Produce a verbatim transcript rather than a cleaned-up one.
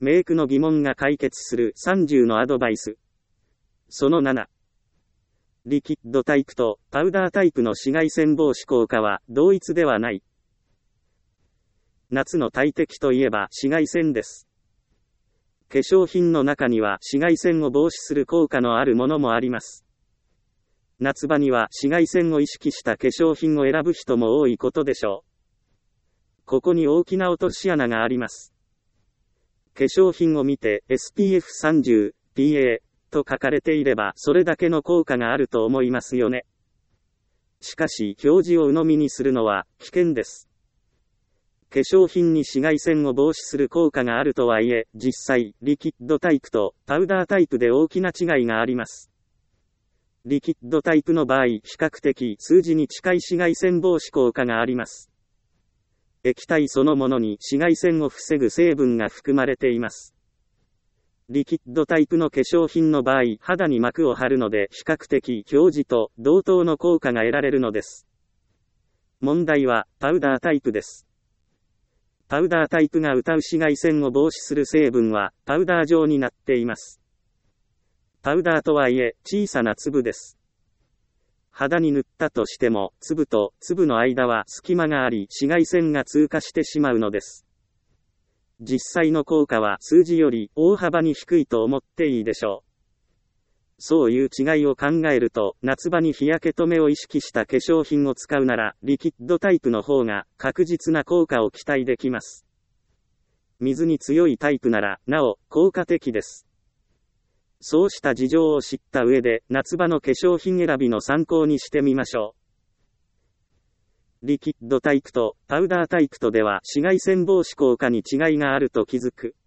メイクの疑問が解決するさんじゅうのアドバイス。そのなな。リキッドタイプとパウダータイプの紫外線防止効果は同一ではない。夏の大敵といえば紫外線です。化粧品の中には紫外線を防止する効果のあるものもあります。夏場には紫外線を意識した化粧品を選ぶ人も多いことでしょう。ここに大きな落とし穴があります。化粧品を見て エスピーエフさんじゅう、ピーエー と書かれていればそれだけの効果があると思いますよね。しかし表示を鵜呑みにするのは危険です。化粧品に紫外線を防止する効果があるとはいえ、実際、リキッドタイプとパウダータイプで大きな違いがあります。リキッドタイプの場合、比較的数字に近い紫外線防止効果があります。液体そのものに紫外線を防ぐ成分が含まれています。リキッドタイプの化粧品の場合、肌に膜を張るので比較的表示と同等の効果が得られるのです。問題はパウダータイプです。パウダータイプが謳う紫外線を防止する成分はパウダー状になっています。パウダーとはいえ小さな粒です。肌に塗ったとしても粒と粒の間は隙間があり紫外線が通過してしまうのです。実際の効果は数字より大幅に低いと思っていいでしょう。そういう違いを考えると、夏場に日焼け止めを意識した化粧品を使うなら、リキッドタイプの方が確実な効果を期待できます。水に強いタイプなら、なお効果的です。そうした事情を知った上で、夏場の化粧品選びの参考にしてみましょう。リキッドタイプとパウダータイプとでは紫外線防止効果に違いがあると気づく。